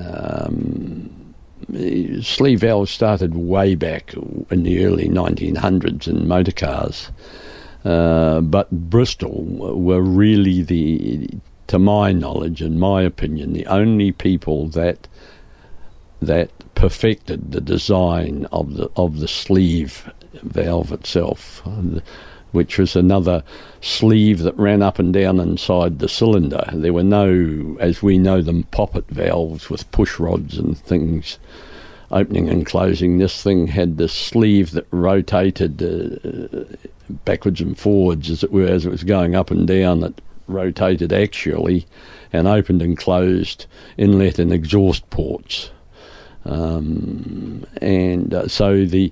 Um, sleeve valves started way back in the early nineteen hundreds in motor cars, uh, but Bristol were really the, to my knowledge, in my opinion, the only people that that perfected the design of the of the sleeve valve itself, which was another sleeve that ran up and down inside the cylinder. There were no, as we know them, poppet valves with push rods and things opening and closing. This thing had the sleeve that rotated uh, backwards and forwards, as it were, as it was going up and down. It rotated axially and opened and closed inlet and exhaust ports. Um, and uh, so the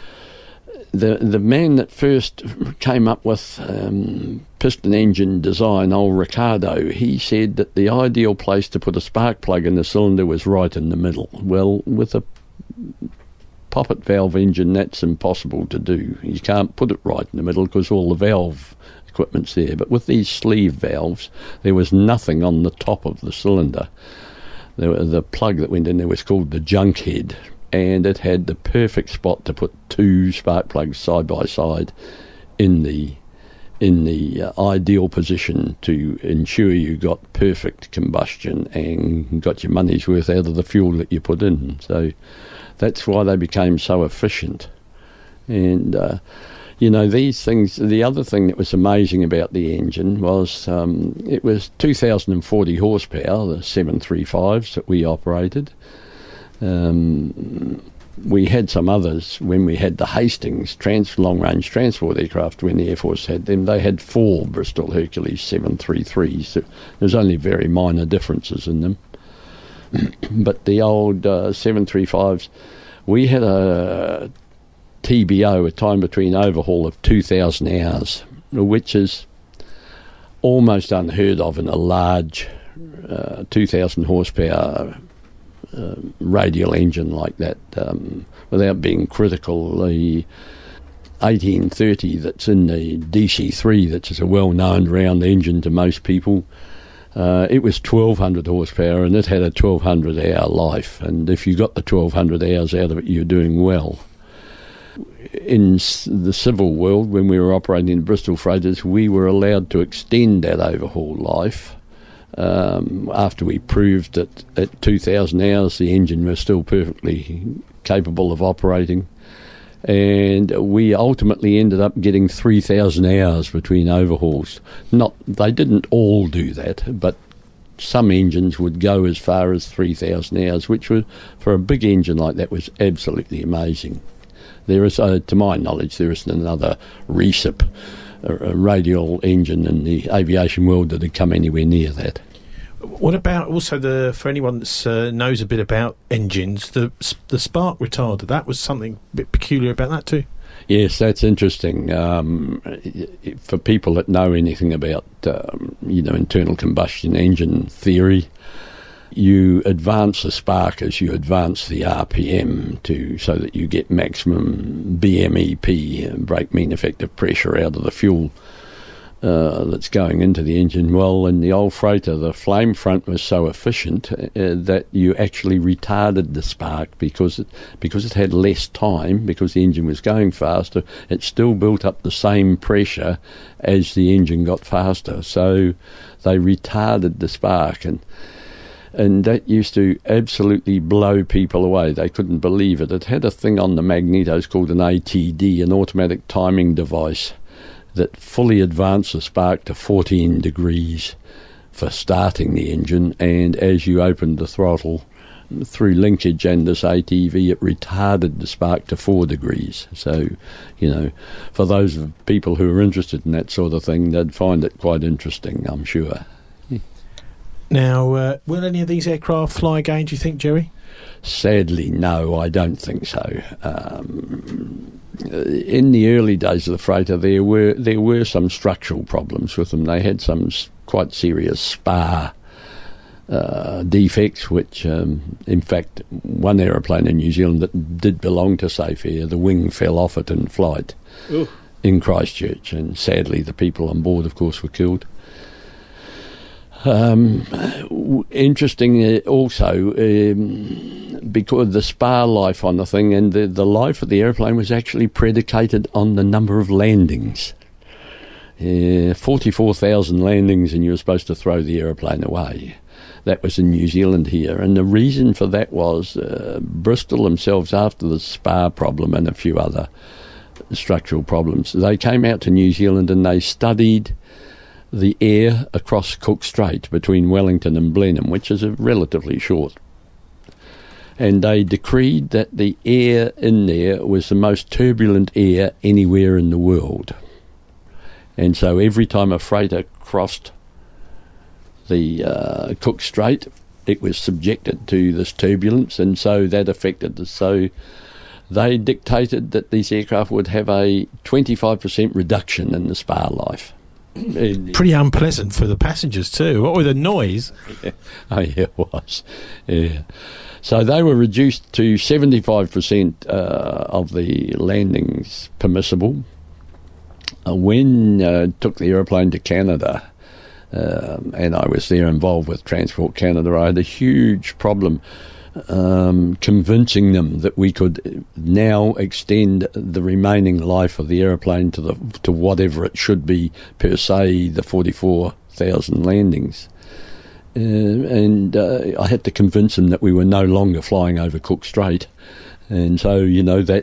The the man that first came up with um, piston engine design, old Ricardo, he said that the ideal place to put a spark plug in the cylinder was right in the middle. Well, with a poppet valve engine, that's impossible to do. You can't put it right in the middle because all the valve equipment's there. But with these sleeve valves, there was nothing on the top of the cylinder. The, the plug that went in there was called the junk head, and it had the perfect spot to put two spark plugs side by side in the in the uh, ideal position to ensure you got perfect combustion and got your money's worth out of the fuel that you put in. So that's why they became so efficient. And uh, you know, these things, the other thing that was amazing about the engine was um, it was two thousand forty horsepower, the seven thirty-fives that we operated. Um, we had some others when we had the Hastings trans- long-range transport aircraft, when the Air Force had them. They had four Bristol Hercules seven thirty-threes. So there's only very minor differences in them. But the old uh, seven thirty-fives, we had a T B O, a time between overhaul, of two thousand hours, which is almost unheard of in a large uh, two thousand horsepower uh, radial engine like that. Um, without being critical, the eighteen thirty that's in the D C three, that's a well-known round engine to most people, uh, it was twelve hundred horsepower and it had a twelve hundred hour life, and if you got the twelve hundred hours out of it, you're doing well. In the civil world, when we were operating in Bristol freighters, we were allowed to extend that overhaul life um, after we proved that at two thousand hours the engine was still perfectly capable of operating. And we ultimately ended up getting three thousand hours between overhauls. Not, they didn't all do that, but some engines would go as far as three thousand hours, which was, for a big engine like that, was absolutely amazing. There is, uh, to my knowledge, there isn't another recip, a, a radial engine in the aviation world that had come anywhere near that. What about also the, for anyone that uh, knows a bit about engines, the the spark retarder? That was something a bit peculiar about that too. Yes, that's interesting. Um, for people that know anything about um, you know, internal combustion engine theory, you advance the spark as you advance the R P M to so that you get maximum B M E P, brake mean effective pressure, out of the fuel uh, that's going into the engine. Well, in the old freighter, the flame front was so efficient uh, that you actually retarded the spark because it, because it had less time, because the engine was going faster. It still built up the same pressure as the engine got faster. So they retarded the spark, and And that used to absolutely blow people away. They couldn't believe it. It had a thing on the magnetos called an A T D, an automatic timing device, that fully advanced the spark to fourteen degrees for starting the engine. And as you opened the throttle through linkage and this A T V, it retarded the spark to four degrees. So, you know, for those people who are interested in that sort of thing, they'd find it quite interesting, I'm sure. Now, uh, will any of these aircraft fly again, do you think, Jerry? Sadly, no, I don't think so. Um, in the early days of the freighter, there were there were some structural problems with them. They had some quite serious spar uh, defects, which, um, in fact, one aeroplane in New Zealand that did belong to Safe Air, the wing fell off it in flight Ooh. in Christchurch, and sadly the people on board, of course, were killed. Um, interesting also, um, because the spar life on the thing and the, the life of the airplane was actually predicated on the number of landings. Uh, forty-four thousand landings, and you were supposed to throw the aeroplane away. That was in New Zealand here, and the reason for that was uh, Bristol themselves, after the spar problem and a few other structural problems, they came out to New Zealand and they studied the air across Cook Strait between Wellington and Blenheim, which is a relatively short. And they decreed that the air in there was the most turbulent air anywhere in the world. And so every time a freighter crossed the uh, Cook Strait, it was subjected to this turbulence, and so that affected us. So they dictated that these aircraft would have a twenty-five percent reduction in the spar life. Pretty unpleasant for the passengers too. What with the noise? Yeah. Oh yeah, it was. Yeah. So they were reduced to seventy-five percent uh, of the landings permissible. Uh, when uh, took the aeroplane to Canada, um, and I was there involved with Transport Canada, I had a huge problem Um, convincing them that we could now extend the remaining life of the aeroplane to the to whatever it should be per se, the forty-four thousand landings. Uh, and uh, I had to convince them that we were no longer flying over Cook Strait. And so, you know, that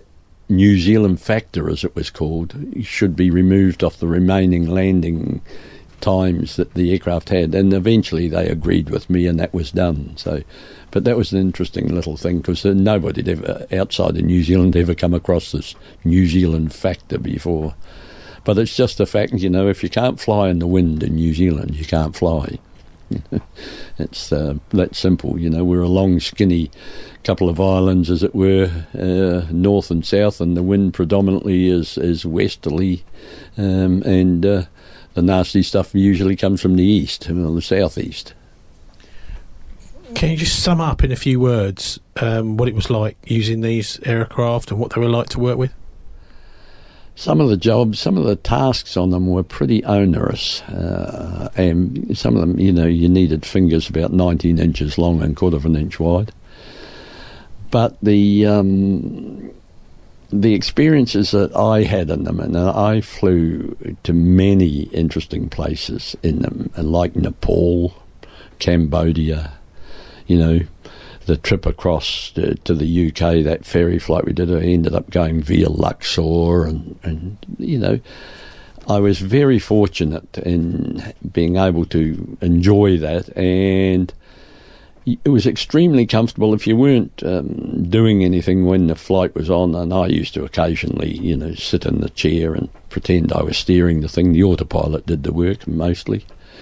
New Zealand factor, as it was called, should be removed off the remaining landing times that the aircraft had, and eventually they agreed with me, and that was done. So, but that was an interesting little thing, because nobody had ever outside of New Zealand ever come across this New Zealand factor before. But it's just a fact, you know, if you can't fly in the wind in New Zealand, you can't fly. It's uh, that simple, you know. We're a long, skinny couple of islands, as it were, uh, north and south, and the wind predominantly is, is westerly, um, and uh, the nasty stuff usually comes from the east, well, the southeast. Can you just sum up in a few words um, what it was like using these aircraft and what they were like to work with? Some of the jobs, some of the tasks on them were pretty onerous, uh, and some of them, you know, you needed fingers about nineteen inches long and quarter of an inch wide. But the um, the experiences that I had in them, and I flew to many interesting places in them, like Nepal, Cambodia, you know, the trip across to, to the U K, that ferry flight we did, I ended up going via Luxor, and, and, you know, I was very fortunate in being able to enjoy that, and it was extremely comfortable if you weren't um, doing anything when the flight was on, and I used to occasionally, you know, sit in the chair and pretend I was steering the thing. The autopilot did the work mostly.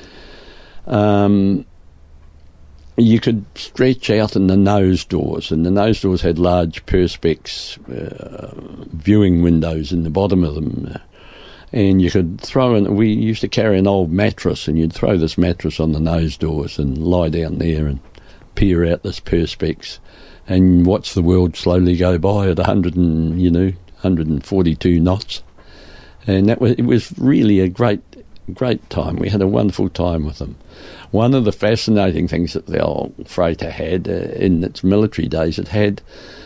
Um... You could stretch out in the nose doors, and the nose doors had large perspex uh, viewing windows in the bottom of them, and you could throw in, we used to carry an old mattress, and you'd throw this mattress on the nose doors and lie down there and peer out this perspex and watch the world slowly go by at one hundred and, you know, one hundred forty-two knots. And that was, it was really a great, great time. We had a wonderful time with them. One of the fascinating things that the old freighter had uh, in its military days, it had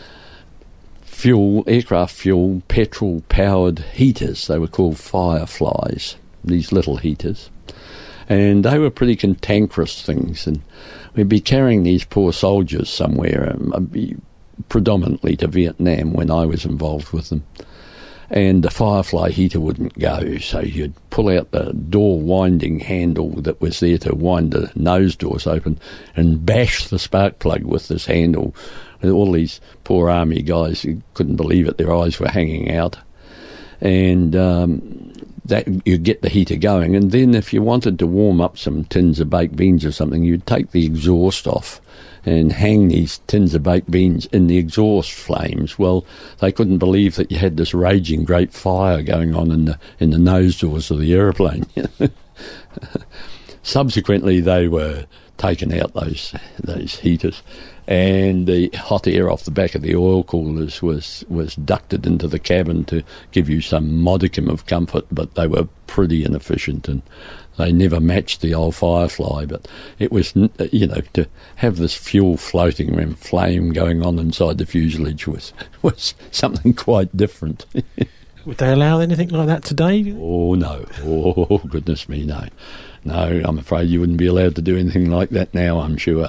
fuel, aircraft fuel, petrol-powered heaters. They were called Fireflies, these little heaters. And they were pretty cantankerous things. And we'd be carrying these poor soldiers somewhere, um, predominantly to Vietnam when I was involved with them. And the Firefly heater wouldn't go, so you'd pull out the door winding handle that was there to wind the nose doors open and bash the spark plug with this handle. And all these poor army guys who couldn't believe it, their eyes were hanging out. And um, that you'd get the heater going. And then if you wanted to warm up some tins of baked beans or something, you'd take the exhaust off and hang these tins of baked beans in the exhaust flames. Well, they couldn't believe that you had this raging great fire going on in the in the nose doors of the aeroplane. Subsequently, they were taken out, those those heaters, and the hot air off the back of the oil coolers was, was ducted into the cabin to give you some modicum of comfort, but they were pretty inefficient, and they never matched the old Firefly. But it was, you know, to have this fuel floating and flame going on inside the fuselage was, was something quite different. Would they allow anything like that today? Oh, no. Oh, goodness me, no. No, I'm afraid you wouldn't be allowed to do anything like that now, I'm sure.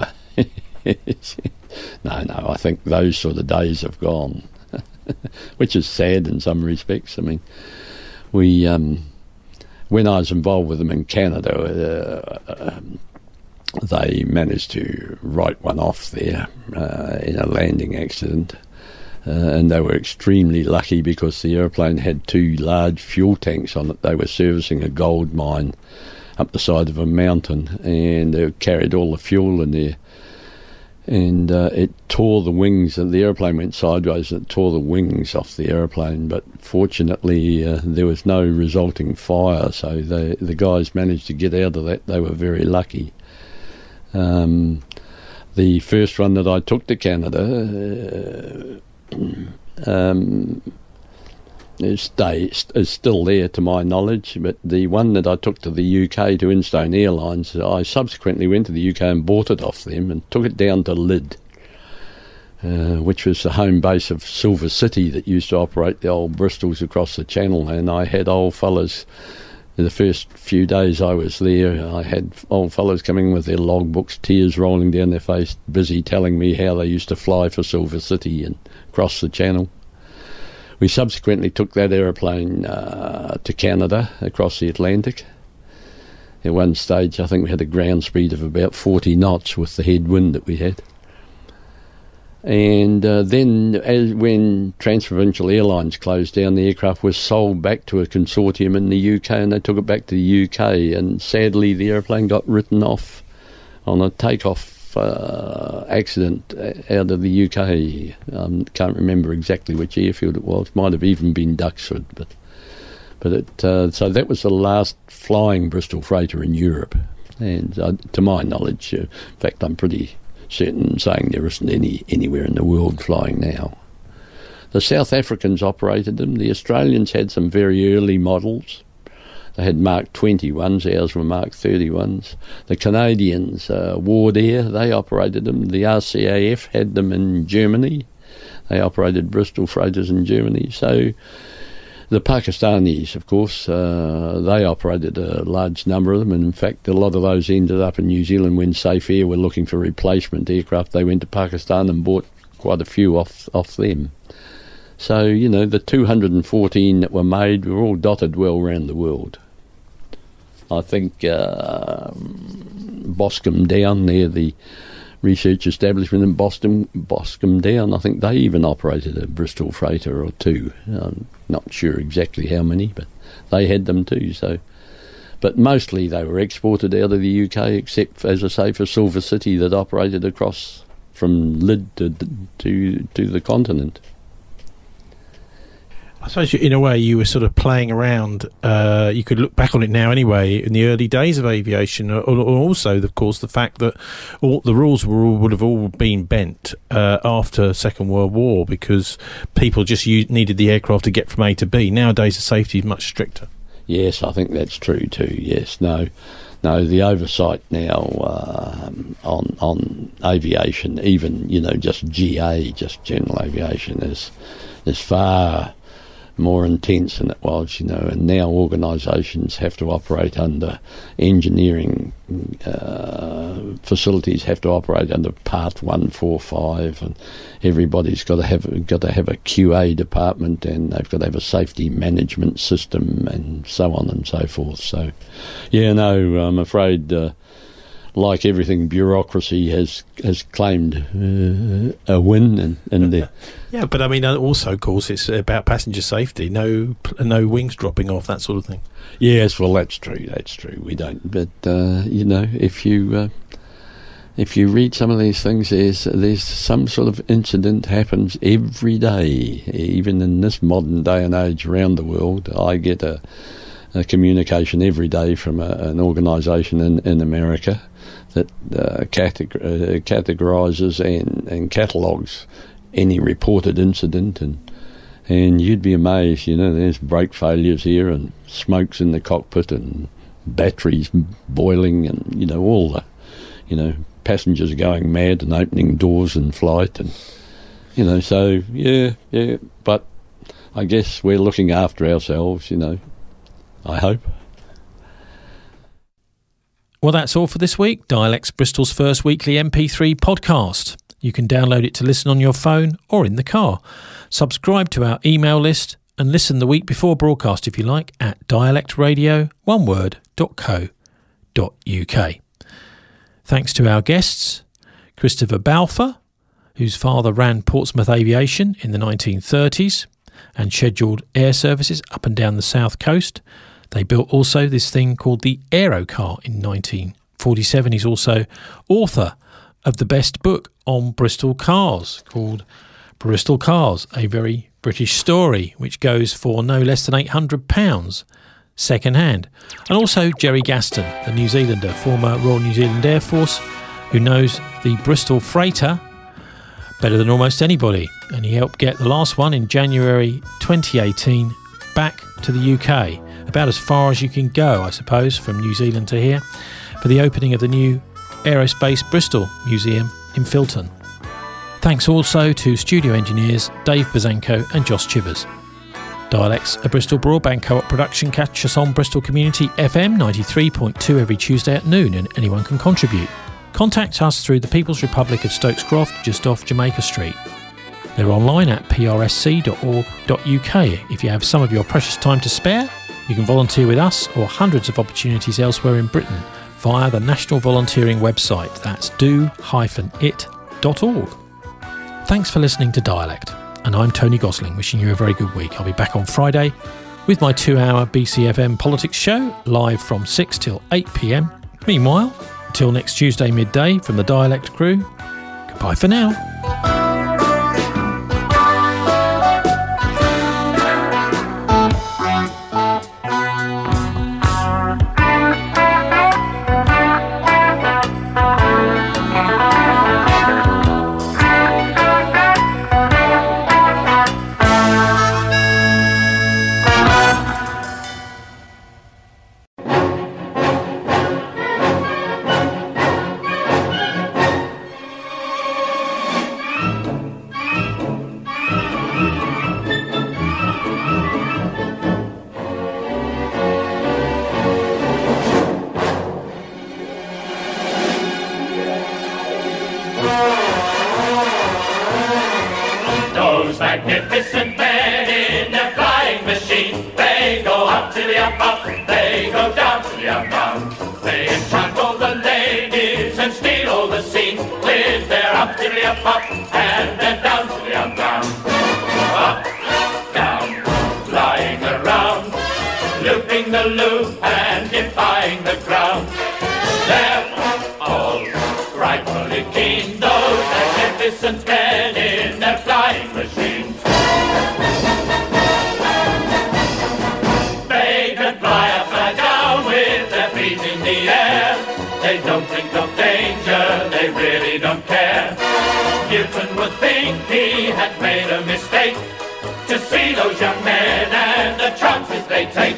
no, no, I think those sort of days have gone, which is sad in some respects. I mean, we, um, when I was involved with them in Canada, uh, um, they managed to write one off there uh, in a landing accident. Uh, and they were extremely lucky because the aeroplane had two large fuel tanks on it. They were servicing a gold mine up the side of a mountain, and they carried all the fuel in there. And uh, it tore the wings, and the aeroplane went sideways, and it tore the wings off the aeroplane. But fortunately, uh, there was no resulting fire, so they, the guys managed to get out of that. They were very lucky. Um, the first one that I took to Canada uh, um, is, stay, is still there to my knowledge, but the one that I took to the U K, to Instone Airlines, I subsequently went to the U K and bought it off them and took it down to Lydd, uh, which was the home base of Silver City that used to operate the old Bristols across the channel. And I had old fellas, the first few days I was there, I had old fellas coming with their logbooks, tears rolling down their face, busy telling me how they used to fly for Silver City and cross the channel. we subsequently took that aeroplane uh, to Canada, across the Atlantic. At one stage, I think we had a ground speed of about forty knots with the headwind that we had. And uh, then as when Transprovincial Airlines closed down, the aircraft was sold back to a consortium in the U K, and they took it back to the U K, and sadly the airplane got written off on a takeoff uh, accident out of the U K. I um, can't remember exactly which airfield it was. Might have even been Duxford, but but it uh, so that was the last flying Bristol freighter in Europe, and uh, to my knowledge, uh, in fact, I'm pretty certain saying there isn't any anywhere in the world flying now. The South Africans operated them. The Australians had some very early models. They had Mark twenty ones, ours were Mark thirty ones. The Canadians, uh, Ward Air, they operated them. The R C A F had them in Germany. They operated Bristol freighters in Germany. So the Pakistanis, of course, uh, they operated a large number of them, and in fact a lot of those ended up in New Zealand. When Safe Air were looking for replacement aircraft, they went to Pakistan and bought quite a few off off them. So, you know, the two hundred fourteen that were made were all dotted well around the world. I think uh, Boscombe Down there, the research establishment in Boston, Boscombe Down, I think they even operated a Bristol freighter or two. I'm not sure exactly how many, but they had them too. So, but mostly they were exported out of the U K, except, as I say, for Silver City that operated across from Lydd to to, to the continent. I suppose in a way you were sort of playing around. Uh, you could look back on it now anyway, in the early days of aviation, or, or also, of course, the fact that all the rules were all, would have all been bent uh, after Second World War, because people just used, needed the aircraft to get from A to B. Nowadays the safety is much stricter. Yes, I think that's true too. Yes, no, no. The oversight now uh, on on aviation, even you know, just G A, just general aviation, is is far more intense than it was, you know, and now organisations have to operate under engineering uh, facilities have to operate under Part one forty-five, and everybody's got to have got to have a Q A department, and they've got to have a safety management system, and so on and so forth. So, yeah, no, I'm afraid. Uh, Like everything, bureaucracy has has claimed uh, a win, and, and the yeah. But I mean, also, of course, it's about passenger safety. No, no wings dropping off, that sort of thing. Yes, well, that's true. That's true. We don't, but uh, you know, if you uh, if you read some of these things, there's there's some sort of incident happens every day, even in this modern day and age around the world. I get a, a communication every day from a, an organisation in in America that uh, categ- uh, categorises and, and catalogues any reported incident, and and you'd be amazed, you know, there's brake failures here, and smokes in the cockpit, and batteries boiling, and, you know, all the, you know, passengers going mad and opening doors in flight, and, you know, so, yeah, yeah, but I guess we're looking after ourselves, you know, I hope. Well, that's all for this week. Dialects, Bristol's first weekly M P three podcast. You can download it to listen on your phone or in the car. Subscribe to our email list and listen the week before broadcast if you like at dialect radio one word dot co dot uk. Thanks to our guests, Christopher Balfour, whose father ran Portsmouth Aviation in the nineteen thirties and scheduled air services up and down the south coast. They built also this thing called the Aerocar in nineteen forty-seven. He's also author of the best book on Bristol cars called Bristol Cars, A Very British Story, which goes for no less than eight hundred pounds second hand. And also Jerry Gaston, the New Zealander, former Royal New Zealand Air Force, who knows the Bristol freighter better than almost anybody. And he helped get the last one in January twenty eighteen back to the U K. About as far as you can go, I suppose, from New Zealand to here, for the opening of the new Aerospace Bristol Museum in Filton. Thanks also to studio engineers Dave Bazanko and Josh Chivers. Dialects, a Bristol Broadband Co-op production. Catch us on Bristol Community F M ninety-three point two every Tuesday at noon, and anyone can contribute. Contact us through the People's Republic of Stokes Croft, just off Jamaica Street. They're online at p r s c dot org dot u k. If you have some of your precious time to spare, you can volunteer with us or hundreds of opportunities elsewhere in Britain via the National Volunteering website. That's do dash it dot org. Thanks for listening to Dialect, and I'm Tony Gosling, wishing you a very good week. I'll be back on Friday with my two-hour B C F M politics show, live from six till eight p m. Meanwhile, until next Tuesday midday from the Dialect crew, goodbye for now. Magnificent men in their flying machines. They go up to the up up, they go down to the up down. They enchant all the ladies and steal all the scenes with their up to the up up and then down to the up down. Up, down, flying around, looping the loop and defying the ground. They're all rightfully keen, those magnificent men in their flying machines. They can fly up and down with their feet in the air. They don't think of danger, they really don't care. Newton would think he had made a mistake to see those young men and the chances they take.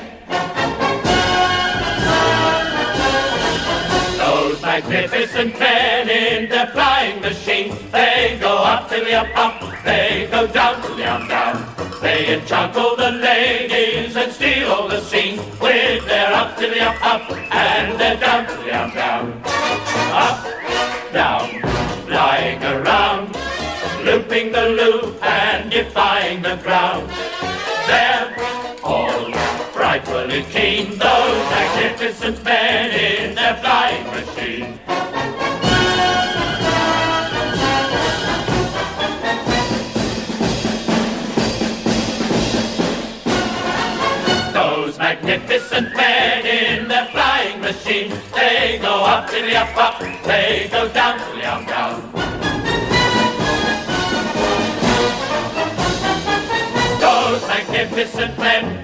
Those magnificent men in their flying machines, they go up to the up up, they go down to the up down. They enchant all the ladies and steal all the scenes with their up to the up up and their down to the up down. Up, down, flying around, looping the loop and defying the ground. They're all frightfully keen, those magnificent men in their flying machine. Those magnificent men in their flying machine, they go up to the up up, they go down to the up down. Those magnificent men